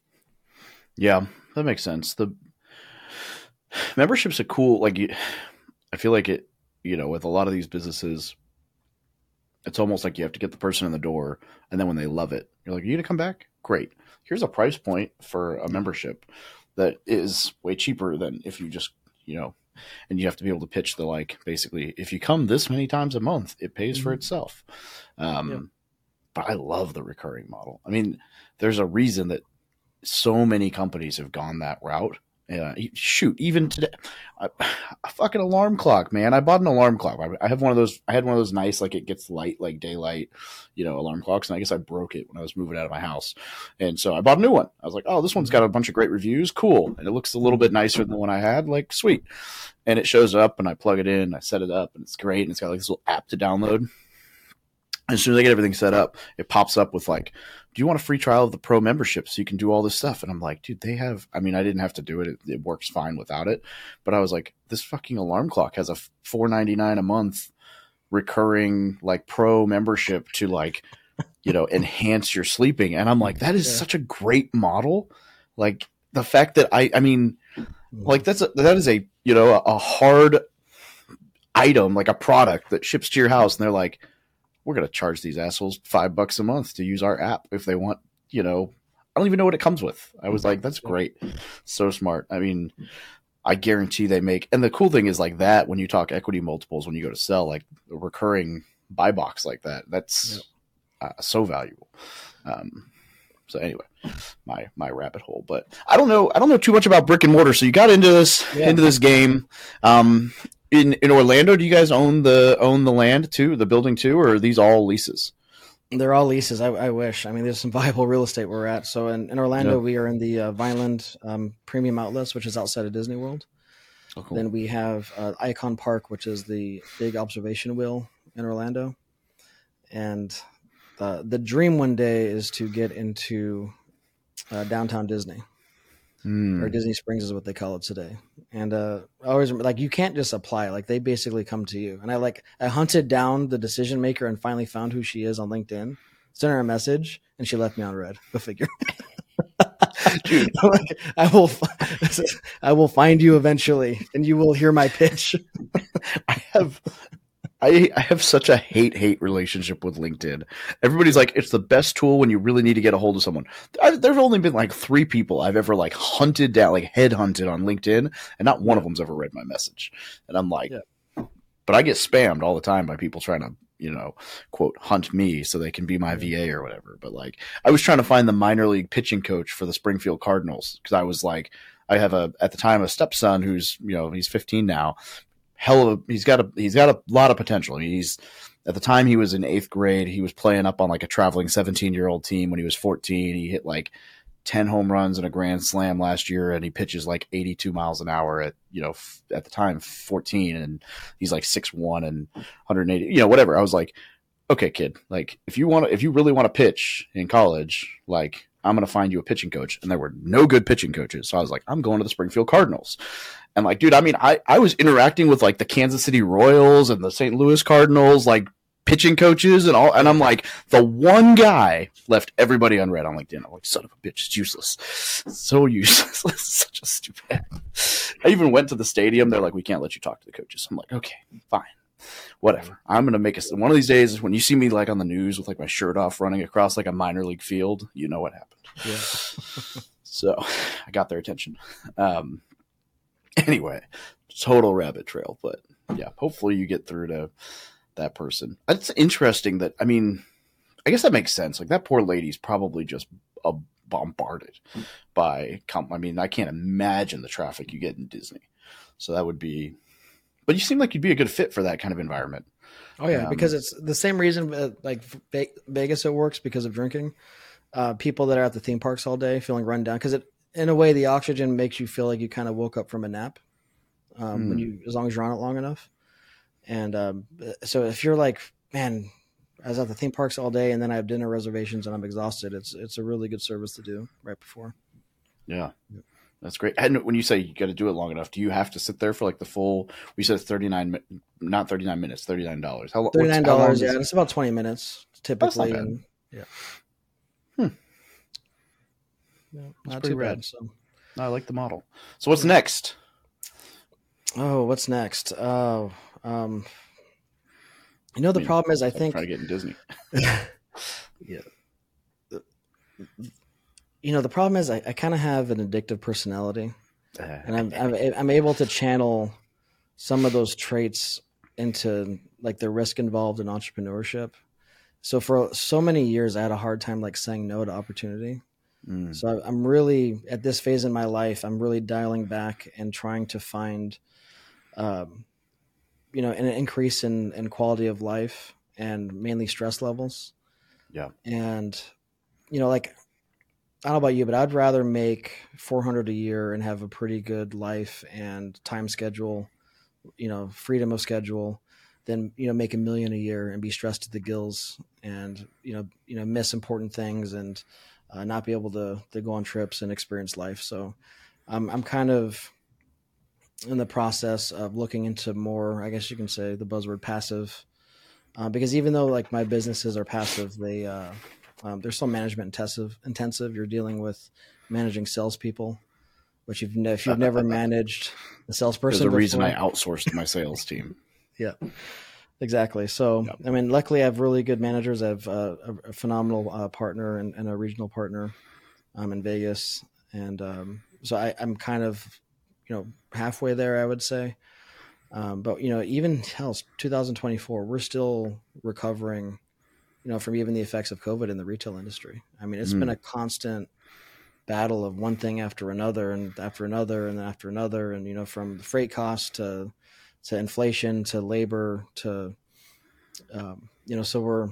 Yeah, that makes sense. The membership's a cool, like, you, I feel like it, you know, with a lot of these businesses, it's almost like you have to get the person in the door, and then when they love it, you're like, are you going to come back? Great. Here's a price point for a membership that is way cheaper than if you just, you know, and you have to be able to pitch the, like, basically, if you come this many times a month, it pays mm-hmm. for itself. Um, yeah. But I love the recurring model. I mean, there's a reason that so many companies have gone that route. Uh, shoot, even today, I, a fucking alarm clock, man. I bought an alarm clock. I, I have one of those. I had one of those nice, like it gets light, like daylight, you know, alarm clocks. And I guess I broke it when I was moving out of my house, and so I bought a new one. I was like, oh, this one's got a bunch of great reviews, cool, and it looks a little bit nicer than the one I had. Like, sweet. And it shows up, and I plug it in, I set it up, and it's great. And it's got like this little app to download. As soon as I get everything set up, it pops up with like, do you want a free trial of the pro membership so you can do all this stuff? And I'm like, dude, they have, I mean, I didn't have to do it. It, it works fine without it. But I was like, this fucking alarm clock has a four ninety-nine a month recurring like pro membership to like, you know, enhance your sleeping. And I'm like, that is yeah. such a great model. Like the fact that I, I mean, like that's a, that is a, you know, a, a hard item, like a product that ships to your house. And they're like, we're going to charge these assholes five bucks a month to use our app if they want, you know, I don't even know what it comes with. I was like, that's great. So smart. I mean, I guarantee they make, and the cool thing is like that, when you talk equity multiples, when you go to sell, like a recurring buy box like that, that's yep. uh, so valuable. Um, so anyway, my, my rabbit hole, but I don't know. I don't know too much about brick and mortar. So you got into this, yeah. into this game. Um, In in Orlando, do you guys own the own the land too, the building too, or are these all leases? They're all leases. I, I wish. I mean, there's some viable real estate where we're at. So in, in Orlando, yep. we are in the uh, Vineland um, Premium Outlets, which is outside of Disney World. Oh, cool. Then we have uh, Icon Park, which is the big observation wheel in Orlando. And uh, the dream one day is to get into uh, downtown Disney. Mm. Or Disney Springs is what they call it today. And uh, I always remember, like, you can't just apply. Like, they basically come to you. And I like I hunted down the decision maker and finally found who she is on LinkedIn. Sent her a message, and she left me on red. Go figure. Dude, like, I will, I will find you eventually, and you will hear my pitch. I have. I, I have such a hate-hate relationship with LinkedIn. Everybody's like, it's the best tool when you really need to get a hold of someone. I, there's only been like three people I've ever like hunted down, like head-hunted on LinkedIn, and not one of them's ever read my message. And I'm like, yeah. But I get spammed all the time by people trying to, you know, quote, hunt me so they can be my V A or whatever. But like, I was trying to find the minor league pitching coach for the Springfield Cardinals because I was like, I have a, at the time, a stepson who's, you know, he's fifteen now. Hell of a, he's got a he's got a lot of potential. I mean, he's at the time he was in eighth grade. He was playing up on like a traveling seventeen year old team when he was fourteen. He hit like ten home runs and a grand slam last year, and he pitches like eighty-two miles an hour at you know f- at the time fourteen, and he's like six one and one hundred eighty. You know, whatever. I was like, okay, kid, like if you want to, if you really want to pitch in college, like I'm going to find you a pitching coach. And there were no good pitching coaches. So I was like, I'm going to the Springfield Cardinals. And like, dude, I mean, I, I was interacting with like the Kansas City Royals and the Saint Louis Cardinals, like pitching coaches and all. And I'm like, the one guy left everybody unread on LinkedIn. I'm like, son of a bitch, it's useless. So useless. Such a stupid. I even went to the stadium. They're like, we can't let you talk to the coaches. I'm like, okay, fine. Whatever. I'm going to make a, one of these days when you see me like on the news with like my shirt off running across like a minor league field, you know what happened. Yeah. So I got their attention. Um, anyway, total rabbit trail, but yeah, hopefully you get through to that person. It's interesting that, I mean, I guess that makes sense. Like that poor lady's probably just uh, bombarded by, I mean, I can't imagine the traffic you get in Disney. So that would be, but you seem like you'd be a good fit for that kind of environment. Oh yeah, um, because it's the same reason uh, like Vegas it works because of drinking. Uh, people that are at the theme parks all day feeling run down because it, in a way, the oxygen makes you feel like you kind of woke up from a nap um, mm. when you, as long as you're on it long enough. And um, so if you're like, man, I was at the theme parks all day and then I have dinner reservations and I'm exhausted, it's it's a really good service to do right before. Yeah. yeah. That's great. And when you say you got to do it long enough, do you have to sit there for like the full? We said thirty-nine, not thirty-nine minutes, thirty-nine dollars. How thirty-nine dollars? Yeah, it's about twenty minutes typically. That's not bad. And, yeah. Hmm. Yeah, not too rad. bad. So I like the model. So what's next? Oh, what's next? Oh, um, you know the I mean, problem is I think trying to get in Disney. yeah. You know, the problem is I, I kind of have an addictive personality, uh, and I'm, I'm I'm able to channel some of those traits into like the risk involved in entrepreneurship. So for so many years, I had a hard time like saying no to opportunity. Mm. So I'm really at this phase in my life, I'm really dialing back and trying to find, um, you know, an increase in, in quality of life and mainly stress levels. Yeah. And, you know, like, I don't know about you, but I'd rather make four hundred a year and have a pretty good life and time schedule, you know, freedom of schedule, than, you know, make a million a year and be stressed to the gills and, you know, you know, miss important things and uh, not be able to, to go on trips and experience life. So I'm, I'm kind of in the process of looking into more, I guess you can say the buzzword passive, uh, because even though like my businesses are passive, they, uh, Um, they're still management intensive. Intensive. You're dealing with managing salespeople, which you've ne- if you've never managed a salesperson. There's a before, reason I outsourced my sales team. Yeah, exactly. So, Yep. I mean, luckily I have really good managers. I have uh, a, a phenomenal uh, partner and, and a regional partner um, in Vegas, and um, so I, I'm kind of, you know, halfway there, I would say. Um, but you know, even hell, two thousand twenty-four, we're still recovering, you know, from even the effects of COVID in the retail industry. I mean, it's Mm. been a constant battle of one thing after another and after another and then after another. And, you know, from the freight costs to, to inflation, to labor, to, um, you know, so we're,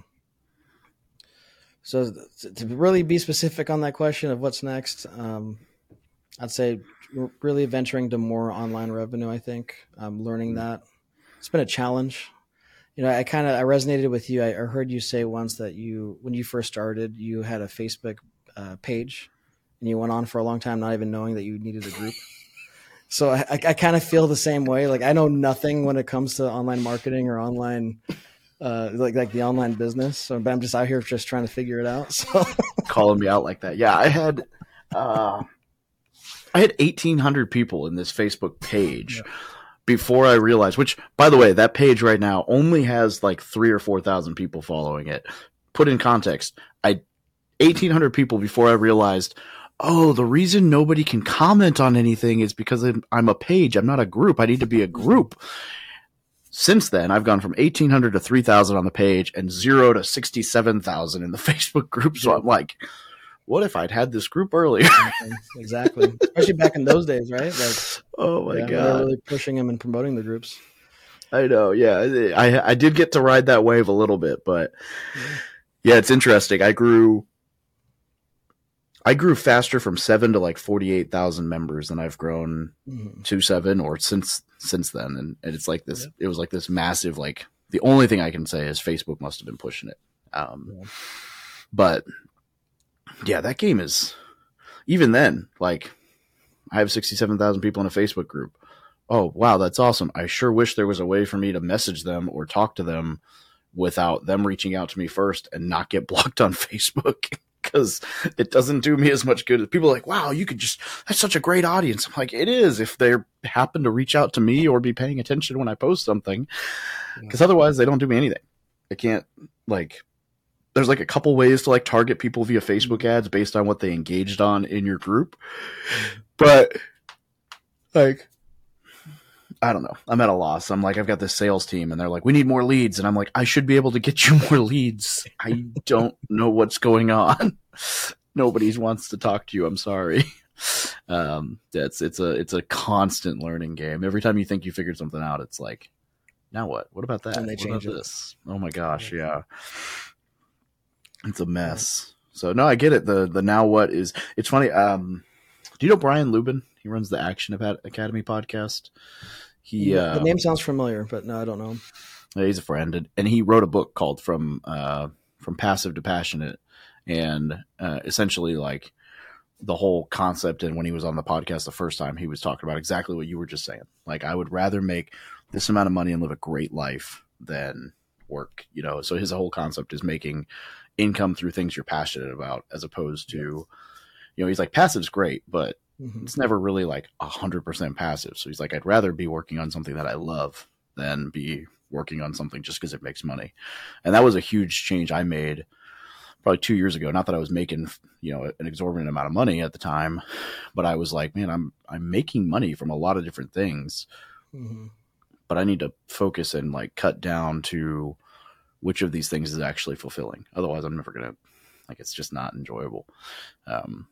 so to really be specific on that question of what's next, um, I'd say we're really venturing to more online revenue. I think um, learning that it's been a challenge. You know, I kind of, I resonated with you. I, I heard you say once that you, when you first started, you had a Facebook uh, page and you went on for a long time, not even knowing that you needed a group. So I, I, I kind of feel the same way. Like I know nothing when it comes to online marketing or online, uh, like, like the online business. So, but I'm just out here just trying to figure it out. So Calling me out like that. Yeah. I had, uh, I had eighteen hundred people in this Facebook page. Yeah. Before I realized, which, by the way, that page right now only has like three or four thousand people following it. Put in context, I eighteen hundred people before I realized, oh, the reason nobody can comment on anything is because I'm a page. I'm not a group. I need to be a group. Since then, I've gone from eighteen hundred to three thousand on the page and zero to sixty-seven thousand in the Facebook group. So I'm like, what if I'd had this group earlier? Exactly. Especially back in those days, right? Like, oh my yeah, God. They're really pushing them and promoting the groups. I know. Yeah. I, I did get to ride that wave a little bit, but yeah, yeah it's interesting. I grew, I grew faster from seven to like forty-eight thousand members than I've grown mm-hmm. to seven or since, since then. And, and it's like this, yeah. It was like this massive, like the only thing I can say is Facebook must've been pushing it. Um, yeah. But yeah, that game is, even then, like, I have sixty-seven thousand people in a Facebook group. Oh, wow, that's awesome. I sure wish there was a way for me to message them or talk to them without them reaching out to me first and not get blocked on Facebook, because it doesn't do me as much good as people are like, wow, you could just, that's such a great audience. I'm like, it is if they happen to reach out to me or be paying attention when I post something, because otherwise they don't do me anything. I can't, like... There's like a couple ways to like target people via Facebook ads based on what they engaged on in your group. But like, I don't know. I'm at a loss. I'm like, I've got this sales team and they're like, we need more leads. And I'm like, I should be able to get you more leads. I don't know what's going on. Nobody wants to talk to you. I'm sorry. Um, it's, it's a, it's a constant learning game. Every time you think you figured something out, it's like, now what? What about that? And they what change about it. This? Oh my gosh. Yeah. It's a mess. So no, I get it. The the now what is, it's funny. Um, do you know Brian Lubin? He runs the Action Academy podcast. He yeah, uh, the name sounds familiar, but no, I don't know him. He's a friend, and, and he wrote a book called From uh, From Passive to Passionate, and uh, essentially like the whole concept. And when he was on the podcast the first time, he was talking about exactly what you were just saying. Like, I would rather make this amount of money and live a great life than work. You know, so his whole concept is making income through things you're passionate about, as opposed to, you know, he's like, passive's great, but mm-hmm. it's never really like a hundred percent passive. So he's like, I'd rather be working on something that I love than be working on something just because it makes money. And that was a huge change I made probably two years ago. Not that I was making, you know, an exorbitant amount of money at the time, but I was like, man, I'm, I'm making money from a lot of different things, mm-hmm. but I need to focus and like cut down to which of these things is actually fulfilling. Otherwise I'm never going to, like, it's just not enjoyable. Um,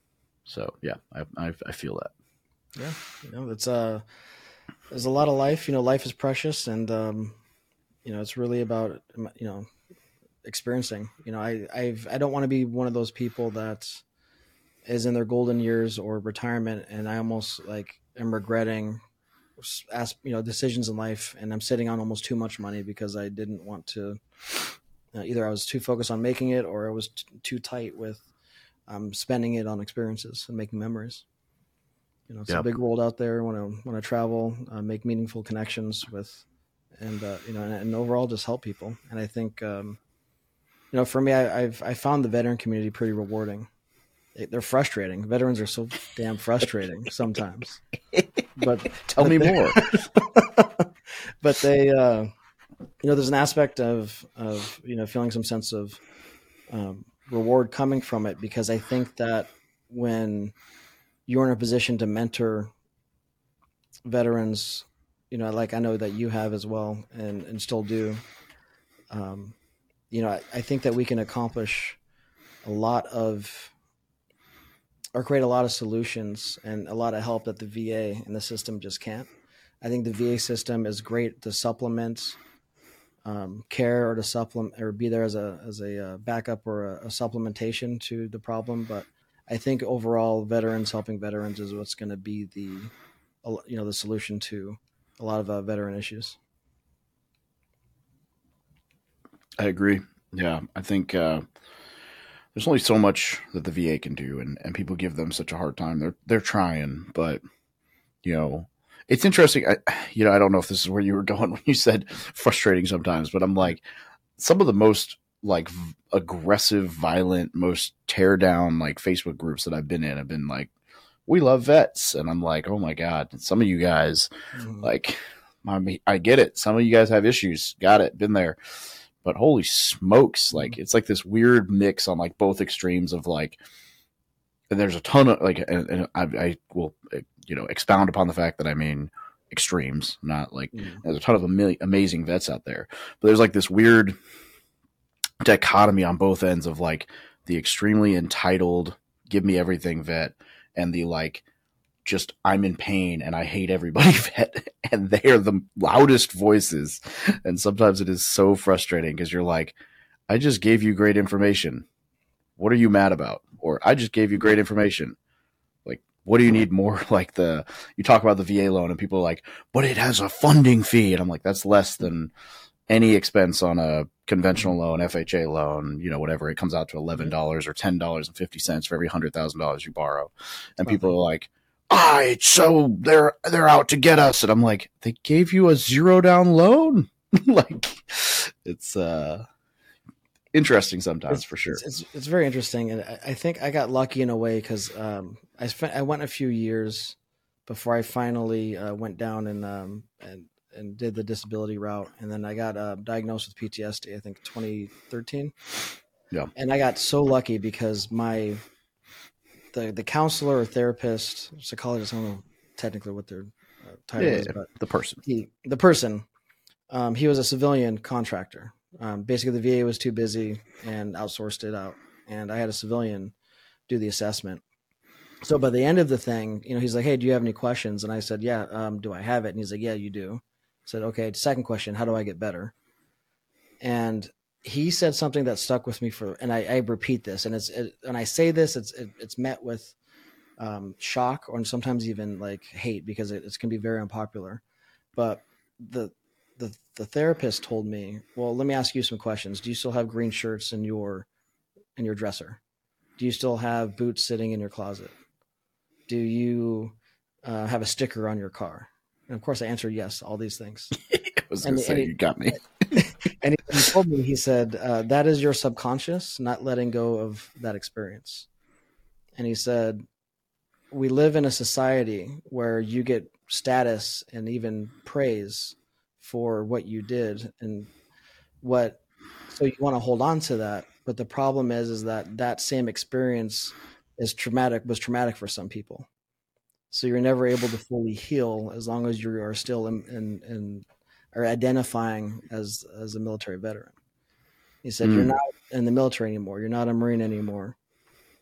So yeah, I, I, I feel that. Yeah. You know, it's uh there's a lot of life, you know, life is precious, and, um, you know, it's really about, you know, experiencing, you know, I, I've, I don't want to be one of those people that is in their golden years or retirement, and I almost like am regretting ask, you know, decisions in life, and I'm sitting on almost too much money because I didn't want to, uh, either I was too focused on making it, or I was t- too tight with um, spending it on experiences and making memories. You know, it's Yep. a big world out there. When I when I travel, uh, make meaningful connections with, and uh, you know, and, and overall just help people. And I think, um, you know, for me, I, I've I found the veteran community pretty rewarding. They, they're frustrating. Veterans are so damn frustrating sometimes. But Tell but me they- more. but they, uh, you know, there's an aspect of of you know feeling some sense of um, reward coming from it, because I think that when you're in a position to mentor veterans, you know, like I know that you have as well, and, and still do, um, you know, I, I think that we can accomplish a lot of, or create a lot of solutions and a lot of help that the V A and the system just can't. I think the V A system is great to supplement um, care, or to supplement, or be there as a as a uh, backup or a, a supplementation to the problem, but I think overall, veterans helping veterans is what's going to be the, you know, the solution to a lot of uh, veteran issues. I agree. Yeah, I think uh, there's only so much that the V A can do, and, and people give them such a hard time. They're they're trying, but you know, it's interesting. I, you know, I don't know if this is where you were going when you said frustrating sometimes, but I'm like, some of the most like v- aggressive, violent, most tear down like Facebook groups that I've been in have been like, we love vets, and I'm like, oh my god, some of you guys, Mm-hmm. like, I mean, I get it. Some of you guys have issues. Got it. Been there. But holy smokes, like it's like this weird mix on like both extremes of like, and there's a ton of like, and, and I, I will, you know, expound upon the fact that I mean extremes, not like Mm-hmm. there's a ton of ama- amazing vets out there, but there's like this weird dichotomy on both ends of like the extremely entitled, give me everything vet, and the like, just I'm in pain and I hate everybody vet, and they are the loudest voices. And sometimes it is so frustrating because you're like, I just gave you great information. What are you mad about? Or I just gave you great information. Like, what do you need more? Like the, you talk about the V A loan and people are like, but it has a funding fee. And I'm like, that's less than any expense on a conventional loan, F H A loan, you know, whatever. It comes out to eleven dollars or ten dollars and fifty cents for every one hundred thousand dollars you borrow. And people are like, ah, it's so they're, they're out to get us. And I'm like, they gave you a zero down loan. Like it's, uh, interesting sometimes, It's, for sure. It's, it's, it's very interesting, and I, I think I got lucky in a way, because um, I spent I went a few years before I finally uh, went down and um, and and did the disability route, and then I got uh, diagnosed with P T S D. I think twenty thirteen. Yeah, and I got so lucky because my the the counselor or therapist, psychologist, I don't know technically what their uh, title yeah, is, but the person. he the person um, he was a civilian contractor. Um, basically, the V A was too busy and outsourced it out, and I had a civilian do the assessment. So by the end of the thing, you know, he's like, "Hey, do you have any questions?" And I said, "Yeah, um, do I have it?" And he's like, "Yeah, you do." I said, "Okay, second question, how do I get better?" And he said something that stuck with me for, and I, I repeat this, and it's it, when I say this, it's it, it's met with um, shock or sometimes even like hate, because it, it can be very unpopular. But the the the therapist told me, well, let me ask you some questions. Do you still have green shirts in your in your dresser? Do you still have boots sitting in your closet? Do you uh, have a sticker on your car? And of course, I answered yes, all these things. I was going to And- say, and he- you got me. And he, he told me, he said, uh, that is your subconscious not letting go of that experience. And he said, we live in a society where you get status and even praise for what you did and what, so you want to hold on to that. But the problem is, is that that same experience is traumatic, was traumatic for some people. So you're never able to fully heal as long as you are still in, in, in or identifying as, as a military veteran. He said, Mm. you're not in the military anymore. You're not a Marine anymore.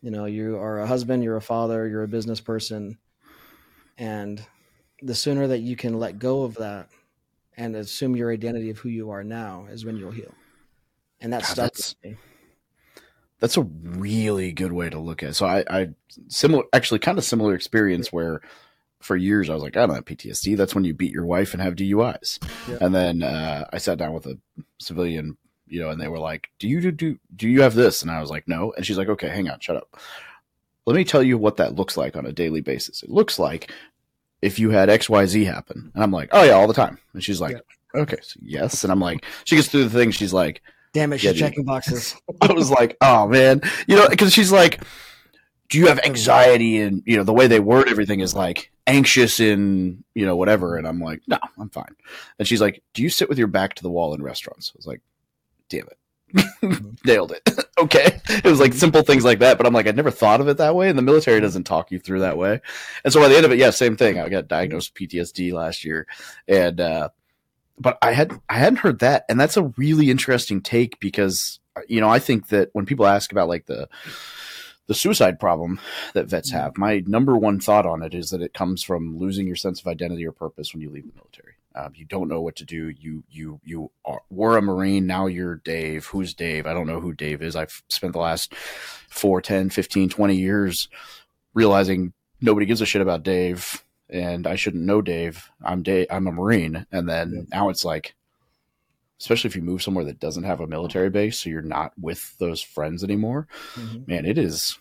You know, you are a husband, you're a father, you're a business person. And the sooner that you can let go of that and assume your identity of who you are now is when you'll heal. And that stuck with me. That's a really good way to look at it. So I, I similar, actually kind of similar experience where for years I was like, I don't have P T S D. That's when you beat your wife and have D U Is. Yep. And then uh, I sat down with a civilian, you know, and they were like, do you do, do, do you have this? And I was like, no. And she's like, okay, hang on, shut up. Let me tell you what that looks like on a daily basis. It looks like if you had X Y Z happen. And I'm like, oh yeah, all the time. And she's like, yep. Okay, so yes. And I'm like, she gets through the thing. She's like, damn it, she's yeah, checking boxes. I was like, oh man, you know, because she's like, do you have anxiety? And you know, the way they word everything is like anxious in, you know, whatever. And I'm like, no, I'm fine. And she's like, do you sit with your back to the wall in restaurants? I was like, damn it. Nailed it. Okay. It was like simple things like that, but I'm like, I never thought of it that way. And the military doesn't talk you through that way. And so by the end of it, yeah, same thing. I got diagnosed with P T S D last year. And, uh, but I had, I hadn't heard that. And that's a really interesting take because, you know, I think that when people ask about like the, the suicide problem that vets have, my number one thought on it is that it comes from losing your sense of identity or purpose when you leave the military. Um, you don't know what to do. You, you, you are, were a Marine. Now you're Dave. Who's Dave? I don't know who Dave is. I've spent the last four, ten, fifteen, twenty years realizing nobody gives a shit about Dave and I shouldn't know Dave. I'm Dave. I'm a Marine. And then yeah. Now it's like, especially if you move somewhere that doesn't have a military base, so you're not with those friends anymore, mm-hmm. man, it is,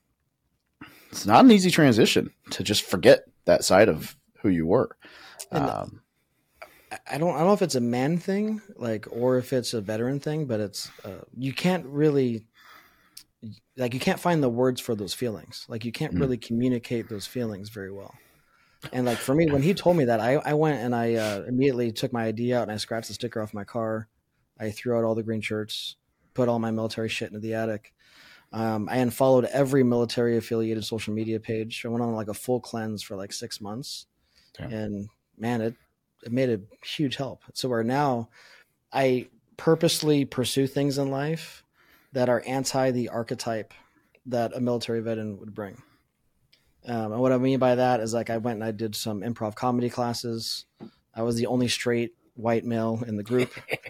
it's not an easy transition to just forget that side of who you were. Um, I don't, I don't know if it's a man thing, like, or if it's a veteran thing, but it's, uh, you can't really, like, you can't find the words for those feelings. Like, you can't mm-hmm. really communicate those feelings very well. And like, for me, when he told me that, I, I went and I uh, immediately took my I D out and I scratched the sticker off my car. I threw out all the green shirts, put all my military shit into the attic. Um, I unfollowed every military affiliated social media page. I went on like a full cleanse for like six months. Damn. And man, it, it made a huge help. So where now I purposely pursue things in life that are anti the archetype that a military veteran would bring. Um, and what I mean by that is like I went and I did some improv comedy classes. I was the only straight white male in the group.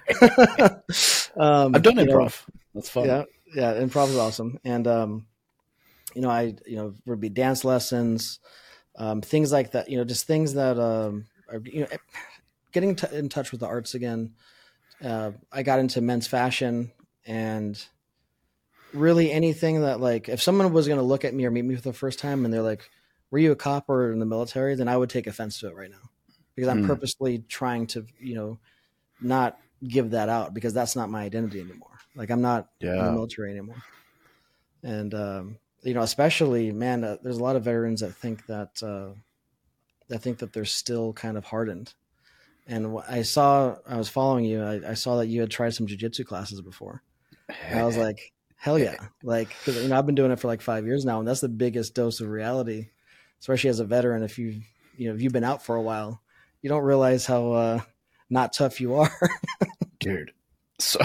um, I've done improv. Know, That's fun. Yeah, yeah, improv is awesome. And um, you know, I you know would be dance lessons, um, things like that. You know, just things that um, are, you know, getting t- in touch with the arts again. Uh, I got into men's fashion and. Really anything that like, if someone was going to look at me or meet me for the first time and they're like, were you a cop or in the military? Then I would take offense to it right now because I'm mm. purposely trying to, you know, not give that out because that's not my identity anymore. Like I'm not yeah. in the military anymore. And, um, you know, especially man, uh, there's a lot of veterans that think that, uh, that think that they're still kind of hardened. And I saw, I was following you. I, I saw that you had tried some jiu-jitsu classes before. And I was like, hell yeah. Like, cause you know, I've been doing it for like five years now and that's the biggest dose of reality, especially as a veteran. If you, you know, if you've been out for a while, you don't realize how uh, not tough you are. Dude. So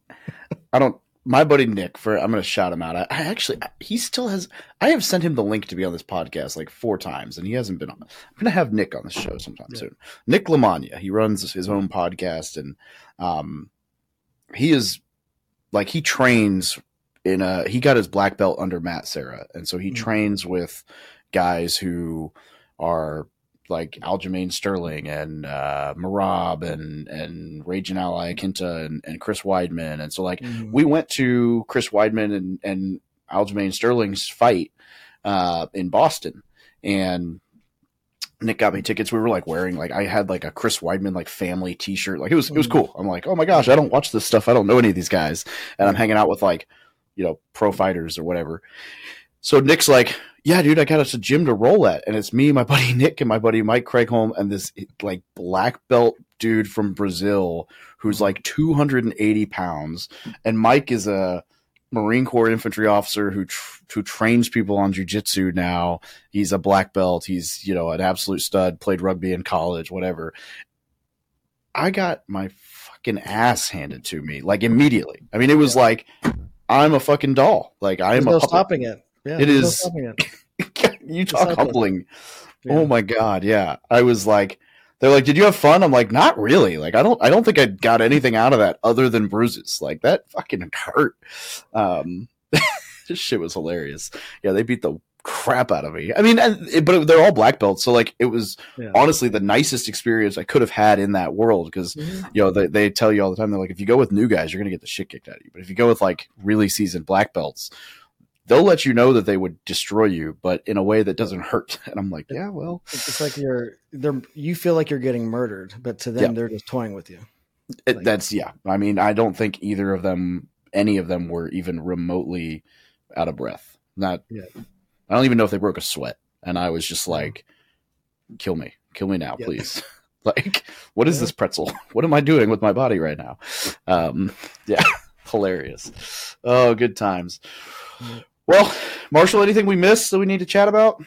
I don't, my buddy Nick for, I'm going to shout him out. I, I actually, he still has, I have sent him the link to be on this podcast like four times and he hasn't been on. I'm going to have Nick on the show sometime yeah. soon. Nick Lamagna, he runs his own podcast and um, he is like, he trains in a, he got his black belt under Matt Serra. And so he mm-hmm. trains with guys who are like Aljamain Sterling and uh, Marab and, and Raging Al Iaquinta and, and Chris Weidman. And so like mm-hmm. we went to Chris Weidman and, and Aljamain Sterling's fight uh, in Boston and Nick got me tickets. We were like wearing, like I had like a Chris Weidman, like family t-shirt. Like it was, mm-hmm. it was cool. I'm like, oh my gosh, I don't watch this stuff. I don't know any of these guys. And I'm hanging out with like, you know, pro fighters or whatever. So Nick's like, yeah, dude, I got us a gym to roll at. And it's me, my buddy Nick, and my buddy Mike Craigholm, and this like black belt dude from Brazil who's like two hundred eighty pounds. And Mike is a Marine Corps infantry officer who tr- who trains people on jiu-jitsu now. He's a black belt. He's, you know, an absolute stud, played rugby in college, whatever. I got my fucking ass handed to me, like immediately. I mean, it was yeah. like, I'm a fucking doll. Like I am There's a no stopping it. Yeah, it there's no is. stopping it. You It's talk like humbling. Yeah. Oh my God. Yeah. I was like, they're like, did you have fun? I'm like, not really. Like, I don't, I don't think I got anything out of that other than bruises. Like that fucking hurt. Um, this shit was hilarious. Yeah. They beat the crap out of me. I mean, and, it, but they're all black belts. So like, it was Yeah. honestly the nicest experience I could have had in that world. Because, Mhm. you know, they, they tell you all the time, they're like, if you go with new guys, you're going to get the shit kicked out of you. But if you go with like really seasoned black belts, they'll let you know that they would destroy you, but in a way that doesn't hurt. And I'm like, yeah, well, It's like you're they're you feel like you're getting murdered, but to them Yeah. they're just toying with you. it, Like- that's, yeah. I mean, I don't think either of them, any of them were even remotely out of breath. Not, Yeah. I don't even know if they broke a sweat. And I was just like, kill me, kill me now, Yeah. please. Like, what is Yeah. this pretzel? What am I doing with my body right now? Um, yeah, hilarious. Oh, good times. Yeah. Well, Marshall, anything we missed that we need to chat about?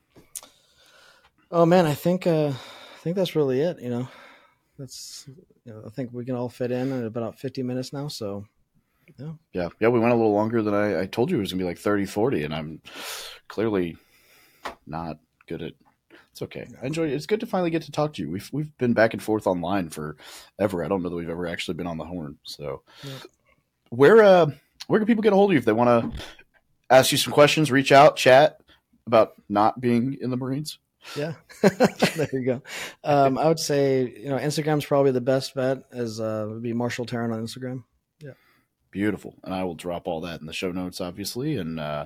Oh man, I think uh, I think that's really it. You know, that's you know, I think we can all fit in at about fifty minutes now. So Yeah, yeah, we went a little longer than I, I told you it was going to be like thirty, forty, and I'm clearly not good at it's okay. I enjoy it. It's good to finally get to talk to you. We've we've been back and forth online for ever. I don't know that we've ever actually been on the horn. So Yeah. where uh where can people get a hold of you if they want to ask you some questions, reach out, chat about not being in the Marines? yeah, there you go. Um, I would say you know Instagram's probably the best bet. As uh, would be Marshall Tarrant on Instagram. Beautiful. And I will drop all that in the show notes, obviously. And uh,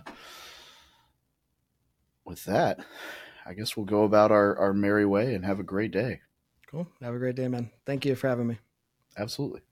with that, I guess we'll go about our, our merry way and have a great day. Cool. Have a great day, man. Thank you for having me. Absolutely.